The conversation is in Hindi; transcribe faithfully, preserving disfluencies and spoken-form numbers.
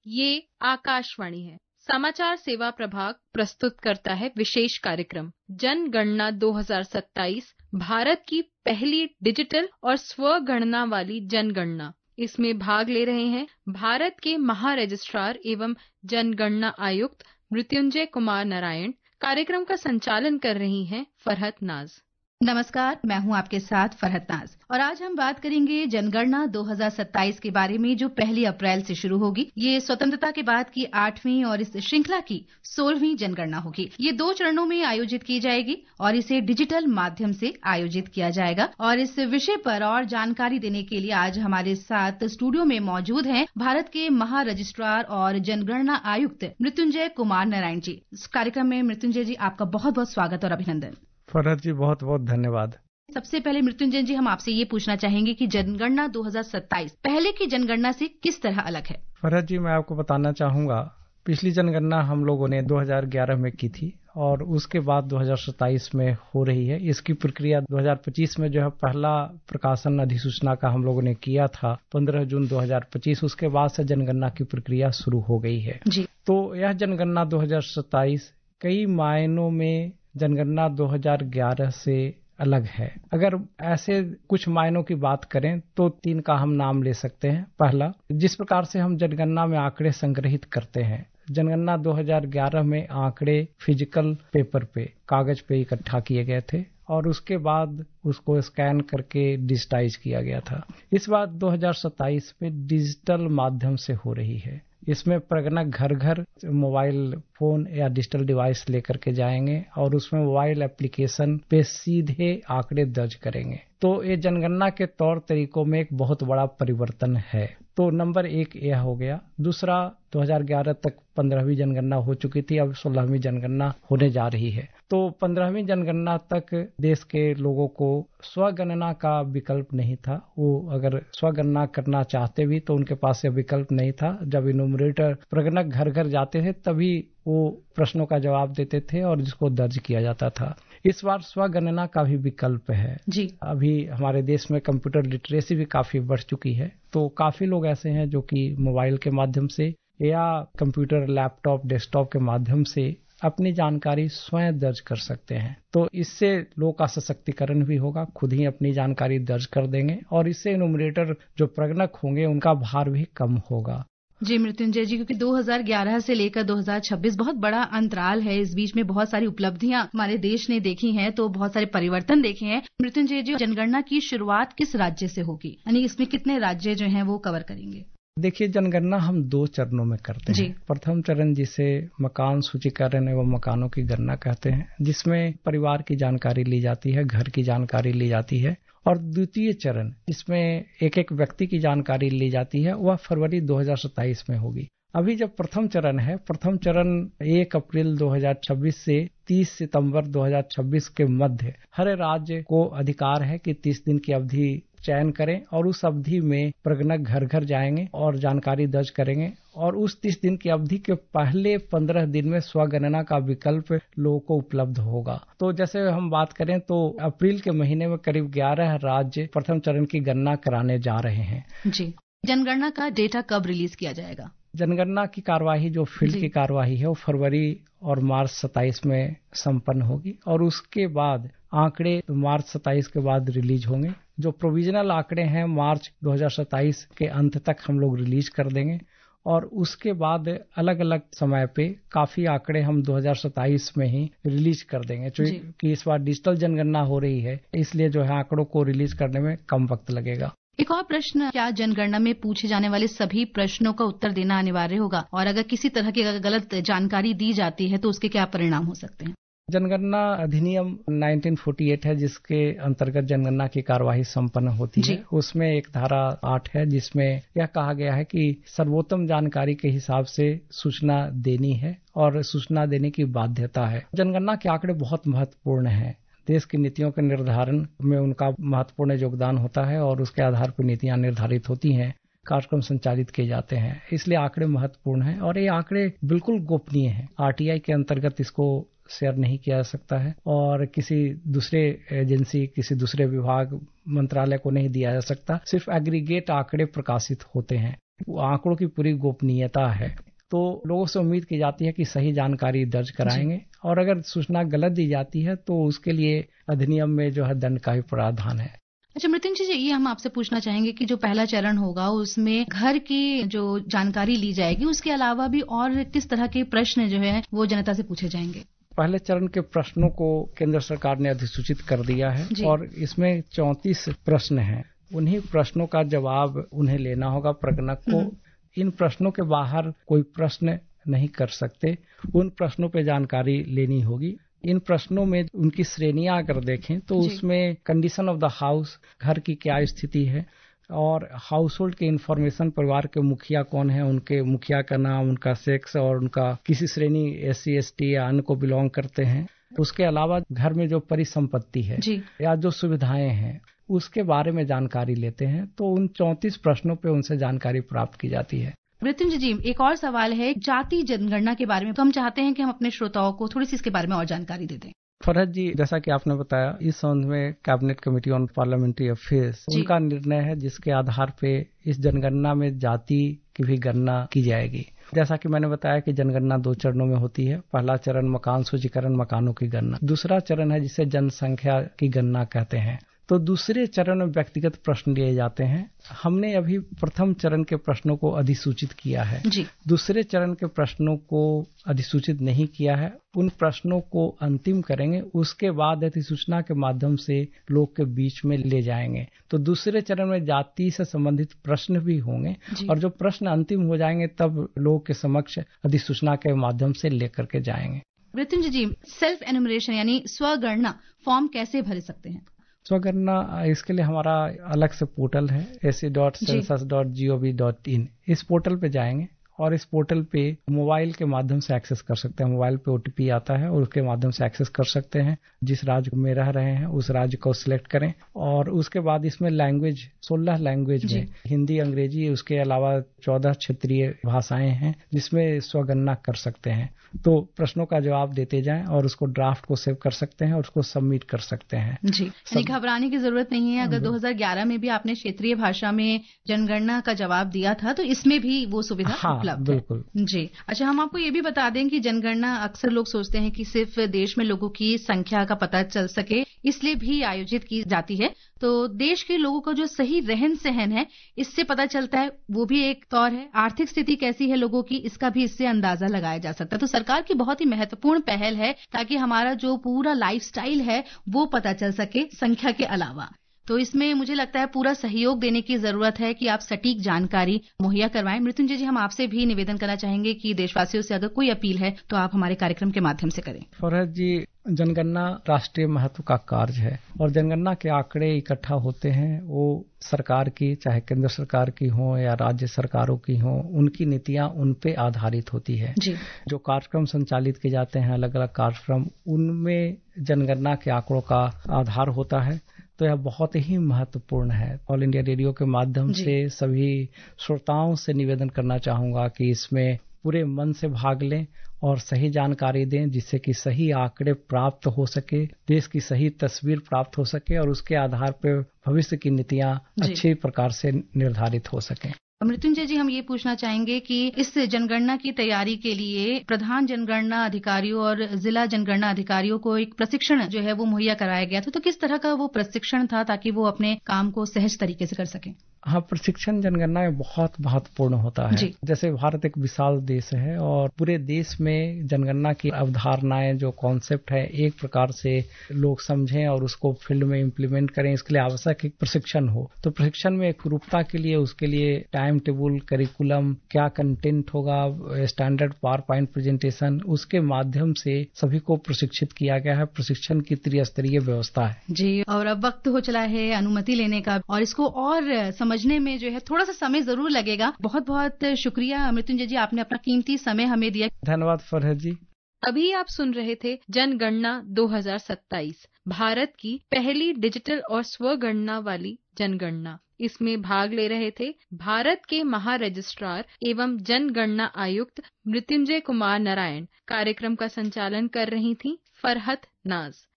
ये आकाशवाणी है। समाचार सेवा प्रभाग प्रस्तुत करता है विशेष कार्यक्रम जनगणना दो हज़ार सत्ताईस, भारत की पहली डिजिटल और स्वगणना वाली जनगणना। इसमें भाग ले रहे हैं भारत के महारजिस्ट्रार एवं जनगणना आयुक्त मृत्युंजय कुमार नारायण। कार्यक्रम का संचालन कर रही हैं फरहत नाज। नमस्कार, मैं हूं आपके साथ फरहत नाज और आज हम बात करेंगे जनगणना दो हज़ार सत्ताईस के बारे में, जो पहली अप्रैल से शुरू होगी। ये स्वतंत्रता के बाद की आठवीं और इस श्रृंखला की सोलहवीं जनगणना होगी। ये दो चरणों में आयोजित की जाएगी और इसे डिजिटल माध्यम से आयोजित किया जाएगा। और इस विषय पर और जानकारी देने के लिए आज हमारे साथ स्टूडियो में मौजूद हैं भारत के महारजिस्ट्रार और जनगणना आयुक्त मृत्युंजय कुमार नारायण जी। इस कार्यक्रम में मृत्युंजय जी, आपका बहुत बहुत स्वागत और अभिनंदन। फरहत जी, बहुत बहुत धन्यवाद। सबसे पहले मृत्युंजय जी, हम आपसे ये पूछना चाहेंगे कि जनगणना दो हज़ार सत्ताईस पहले की जनगणना से किस तरह अलग है? फरहत जी, मैं आपको बताना चाहूंगा, पिछली जनगणना हम लोगों ने दो हज़ार ग्यारह में की थी और उसके बाद दो हज़ार सत्ताईस में हो रही है। इसकी प्रक्रिया दो हज़ार पच्चीस में जो है पहला प्रकाशन अधिसूचना का हम लोगों ने किया था पंद्रह जून दो हज़ार पच्चीस। उसके बाद से जनगणना की प्रक्रिया शुरू हो गई है जी। तो यह जनगणना दो हज़ार सत्ताईस कई मायनों में जनगणना दो हज़ार ग्यारह से अलग है। अगर ऐसे कुछ मायनों की बात करें तो तीन का हम नाम ले सकते हैं। पहला, जिस प्रकार से हम जनगणना में आंकड़े संग्रहित करते हैं। जनगणना दो हज़ार ग्यारह में आंकड़े फिजिकल पेपर पे, कागज पे इकट्ठा किए गए थे और उसके बाद उसको स्कैन करके डिजिटाइज किया गया था। इस बार दो हज़ार सत्ताईस में डिजिटल माध्यम से हो रही है। इसमें प्रगणक घर घर मोबाइल फोन या डिजिटल डिवाइस लेकर के जाएंगे और उसमें मोबाइल एप्लीकेशन पे सीधे आंकड़े दर्ज करेंगे। तो ये जनगणना के तौर तरीकों में एक बहुत बड़ा परिवर्तन है। तो नंबर एक यह हो गया। दूसरा, दो हज़ार ग्यारह तक पंद्रहवीं जनगणना हो चुकी थी, अब सोलहवीं जनगणना होने जा रही है। तो पंद्रहवीं जनगणना तक देश के लोगों को स्वगणना का विकल्प नहीं था। वो अगर स्वगणना करना चाहते भी तो उनके पास यह विकल्प नहीं था। जब इन्यूमरेटर प्रगणक घर घर जाते थे तभी वो प्रश्नों का जवाब देते थे और जिसको दर्ज किया जाता था। इस बार स्वगणना का भी विकल्प है जी। अभी हमारे देश में कंप्यूटर लिटरेसी भी काफी बढ़ चुकी है, तो काफी लोग ऐसे हैं जो कि मोबाइल के माध्यम से या कंप्यूटर, लैपटॉप, डेस्कटॉप के माध्यम से अपनी जानकारी स्वयं दर्ज कर सकते हैं। तो इससे लोगों का सशक्तिकरण भी होगा, खुद ही अपनी जानकारी दर्ज कर देंगे और इससे इन्यूमरेटर जो प्रगणक होंगे उनका भार भी कम होगा। जी मृत्युंजय जी, क्योंकि दो हज़ार ग्यारह से लेकर दो हज़ार छब्बीस बहुत बड़ा अंतराल है। इस बीच में बहुत सारी उपलब्धियां हमारे देश ने देखी हैं, तो बहुत सारे परिवर्तन देखे हैं। मृत्युंजय जी, जनगणना की शुरुआत किस राज्य से होगी, यानी इसमें कितने राज्य जो हैं वो कवर करेंगे? देखिए, जनगणना हम दो चरणों में करते हैं। प्रथम चरण जिसे मकान सूचीकरण एवं मकानों की गणना कहते हैं, जिसमें परिवार की जानकारी ली जाती है, घर की जानकारी ली जाती है। और द्वितीय चरण जिसमें एक एक व्यक्ति की जानकारी ली जाती है, वह फरवरी दो हज़ार सत्ताईस में होगी। अभी जब प्रथम चरण है, प्रथम चरण एक अप्रैल दो हज़ार छब्बीस से तीस सितंबर दो हज़ार छब्बीस के मध्य हर राज्य को अधिकार है कि तीस दिन की अवधि चयन करें और उस अवधि में प्रगणक घर घर जाएंगे और जानकारी दर्ज करेंगे और उस तीस दिन की अवधि के पहले पंद्रह दिन में स्वगणना का विकल्प लोगों को उपलब्ध होगा। तो जैसे हम बात करें तो अप्रैल के महीने में करीब ग्यारह राज्य प्रथम चरण की गणना कराने जा रहे हैं। जी। जनगणना का डेटा कब रिलीज किया जाएगा? जनगणना की कार्यवाही, जो फील्ड की कार्यवाही है, वो फरवरी और मार्च सत्ताईस में संपन्न होगी और उसके बाद आंकड़े मार्च सत्ताईस के बाद रिलीज होंगे। जो प्रोविजनल आंकड़े हैं मार्च दो हज़ार सत्ताईस के अंत तक हम लोग रिलीज कर देंगे और उसके बाद अलग अलग समय पे काफी आंकड़े हम दो हज़ार सत्ताईस में ही रिलीज कर देंगे। क्योंकि इस बार डिजिटल जनगणना हो रही है, इसलिए जो है आंकड़ों को रिलीज करने में कम वक्त लगेगा। एक और प्रश्न, क्या जनगणना में पूछे जाने वाले सभी प्रश्नों का उत्तर देना अनिवार्य होगा और अगर किसी तरह की गलत जानकारी दी जाती है तो उसके क्या परिणाम हो सकते हैं? जनगणना अधिनियम उन्नीस सौ अड़तालीस है, जिसके अंतर्गत जनगणना की कार्यवाही संपन्न होती है। उसमें एक धारा आठ है जिसमें यह कहा गया है कि सर्वोत्तम जानकारी के हिसाब से सूचना देनी है और सूचना देने की बाध्यता है। जनगणना के आंकड़े बहुत महत्वपूर्ण हैं। देश की नीतियों के निर्धारण में उनका महत्वपूर्ण योगदान होता है और उसके आधार पर नीतियां निर्धारित होती हैं, कार्यक्रम संचालित किए जाते हैं। इसलिए आंकड़े महत्वपूर्ण हैं और ये आंकड़े बिल्कुल गोपनीय हैं। आरटीआई के अंतर्गत इसको शेयर नहीं किया जा सकता है और किसी दूसरे एजेंसी, किसी दूसरे विभाग, मंत्रालय को नहीं दिया जा सकता। सिर्फ एग्रीगेट आंकड़े प्रकाशित होते हैं। वो आंकड़ों की पूरी गोपनीयता है, तो लोगों से उम्मीद की जाती है कि सही जानकारी दर्ज कराएंगे, और अगर सूचना गलत दी जाती है तो उसके लिए अधिनियम में जो है दंड का भी प्रावधान है। अच्छा मृत्युंजय जी, ये हम आपसे पूछना चाहेंगे कि जो पहला चरण होगा उसमें घर की जो जानकारी ली जाएगी, उसके अलावा भी और किस तरह के प्रश्न जो है वो जनता से पूछे जाएंगे? पहले चरण के प्रश्नों को केंद्र सरकार ने अधिसूचित कर दिया है और इसमें चौंतीस प्रश्न हैं। उन्हीं प्रश्नों का जवाब उन्हें लेना होगा प्रगणक को। इन प्रश्नों के बाहर कोई प्रश्न नहीं कर सकते, उन प्रश्नों पे जानकारी लेनी होगी। इन प्रश्नों में उनकी श्रेणियां अगर देखें तो उसमें कंडीशन ऑफ द हाउस, घर की क्या स्थिति है, और हाउस होल्ड के इंफॉर्मेशन, परिवार के मुखिया कौन है, उनके मुखिया का नाम, उनका सेक्स और उनका किसी श्रेणी एस सी एस टी या अन्य को बिलोंग करते हैं। उसके अलावा घर में जो परिसंपत्ति है या जो सुविधाएं हैं उसके बारे में जानकारी लेते हैं। तो उन चौंतीस प्रश्नों पे उनसे जानकारी प्राप्त की जाती है। मृत्युंजय जी, एक और सवाल है जाति जनगणना के बारे में, तो हम चाहते हैं कि हम अपने श्रोताओं को थोड़ी सी इसके बारे में और जानकारी दे दें। फरहत जी, जैसा कि आपने बताया, इस संबंध में cabinet committee on parliamentary affairs उनका निर्णय है जिसके आधार पे इस जनगणना में जाति की भी गणना की जाएगी। जैसा कि मैंने बताया कि जनगणना दो चरणों में होती है। पहला चरण मकान सूचीकरण, मकानों की गणना। दूसरा चरण है जिसे जनसंख्या की गणना कहते हैं। तो दूसरे चरण में व्यक्तिगत प्रश्न लिए जाते हैं। हमने अभी प्रथम चरण के प्रश्नों को अधिसूचित किया है जी। दूसरे चरण के प्रश्नों को अधिसूचित नहीं किया है। उन प्रश्नों को अंतिम करेंगे, उसके बाद अधिसूचना के माध्यम से लोग के बीच में ले जाएंगे। तो दूसरे चरण में जाति से संबंधित प्रश्न भी होंगे और जो प्रश्न अंतिम हो जाएंगे तब लोग के समक्ष अधिसूचना के माध्यम से लेकर के जाएंगे। मृत्युंजय जी, सेल्फ एनुमरेशन यानी स्वगणना फॉर्म कैसे भर सकते हैं? स्वगणना, इसके लिए हमारा अलग से पोर्टल है A C dot census dot G O V dot in. इस पोर्टल पे जाएंगे और इस पोर्टल पे मोबाइल के माध्यम से एक्सेस कर सकते हैं। मोबाइल पे ओ टी पी आता है और उसके माध्यम से एक्सेस कर सकते हैं। जिस राज्य में रह रहे हैं उस राज्य को सिलेक्ट करें और उसके बाद इसमें लैंग्वेज, सोलह लैंग्वेज में हिंदी, अंग्रेजी, उसके अलावा चौदह क्षेत्रीय भाषाएं हैं जिसमें स्वगणना कर सकते हैं। तो प्रश्नों का जवाब देते जाएं और उसको ड्राफ्ट को सेव कर सकते हैं और उसको सबमिट कर सकते हैं। जी, यानी घबराने की जरूरत नहीं है। अगर दो हज़ार ग्यारह में भी आपने क्षेत्रीय भाषा में जनगणना का जवाब दिया था तो इसमें भी वो सुविधा हाँ, उपलब्ध बिल्कुल। है। जी, अच्छा, हम आपको ये भी बता दें कि जनगणना अक्सर लोग सोचते हैं कि सिर्फ देश में लोगों की संख्या का पता चल सके इसलिए भी आयोजित की जाती है। तो देश के लोगों का जो सही रहन सहन है इससे पता चलता है, वो भी एक तौर है। आर्थिक स्थिति कैसी है लोगों की, इसका भी इससे अंदाजा लगाया जा सकता है। तो सरकार की बहुत ही महत्वपूर्ण पहल है ताकि हमारा जो पूरा लाइफस्टाइल है वो पता चल सके संख्या के अलावा। तो इसमें मुझे लगता है पूरा सहयोग देने की जरूरत है कि आप सटीक जानकारी मुहैया करवाएं। मृत्युंजय जी, हम आपसे भी निवेदन करना चाहेंगे कि देशवासियों से अगर कोई अपील है तो आप हमारे कार्यक्रम के माध्यम से करें। फरहत जी, जनगणना राष्ट्रीय महत्व का कार्य है और जनगणना के आंकड़े इकट्ठा होते हैं, वो सरकार की, चाहे केंद्र सरकार की हो या राज्य सरकारों की हो, उनकी नीतियां उन पे आधारित होती है। जी। जो कार्यक्रम संचालित किए जाते हैं, अलग अलग कार्यक्रम, उनमें जनगणना के आंकड़ों का आधार होता है। तो यह बहुत ही महत्वपूर्ण है। ऑल इंडिया रेडियो के माध्यम से सभी श्रोताओं से निवेदन करना चाहूंगा कि इसमें पूरे मन से भाग लें और सही जानकारी दें जिससे कि सही आंकड़े प्राप्त हो सके, देश की सही तस्वीर प्राप्त हो सके और उसके आधार पर भविष्य की नीतियां अच्छी प्रकार से निर्धारित हो सकें। मृत्युंजय जी, हम ये पूछना चाहेंगे कि इस जनगणना की तैयारी के लिए प्रधान जनगणना अधिकारियों और जिला जनगणना अधिकारियों को एक प्रशिक्षण जो है वो मुहैया कराया गया था। तो किस तरह का वो प्रशिक्षण था ताकि वो अपने काम को सहज तरीके से कर सकें? हाँ, प्रशिक्षण जनगणना में बहुत महत्वपूर्ण होता है। जैसे भारत एक विशाल देश है और पूरे देश में जनगणना की अवधारणाएं, जो कॉन्सेप्ट है, एक प्रकार से लोग समझें और उसको फील्ड में इम्प्लीमेंट करें, इसके लिए आवश्यक एक प्रशिक्षण हो। तो प्रशिक्षण में एक रूपता के लिए उसके लिए टाइम टेबल, करिकुलम, क्या कंटेंट होगा, स्टैंडर्ड पावर पॉइंट प्रेजेंटेशन, उसके माध्यम से सभी को प्रशिक्षित किया गया है। प्रशिक्षण की त्रिस्तरीय व्यवस्था है। जी, और अब वक्त हो चला है अनुमति लेने का और इसको और समझने में जो है थोड़ा सा समय जरूर लगेगा। बहुत बहुत शुक्रिया मृत्युंजय जी, आपने अपना कीमती समय हमें दिया। धन्यवाद फरहत जी। अभी आप सुन रहे थे जनगणना दो हज़ार सत्ताईस, भारत की पहली डिजिटल और स्वगणना वाली जनगणना। इसमें भाग ले रहे थे भारत के महारजिस्ट्रार एवं जनगणना आयुक्त मृत्युंजय कुमार नारायण। कार्यक्रम का संचालन कर रही थी फरहत नाज।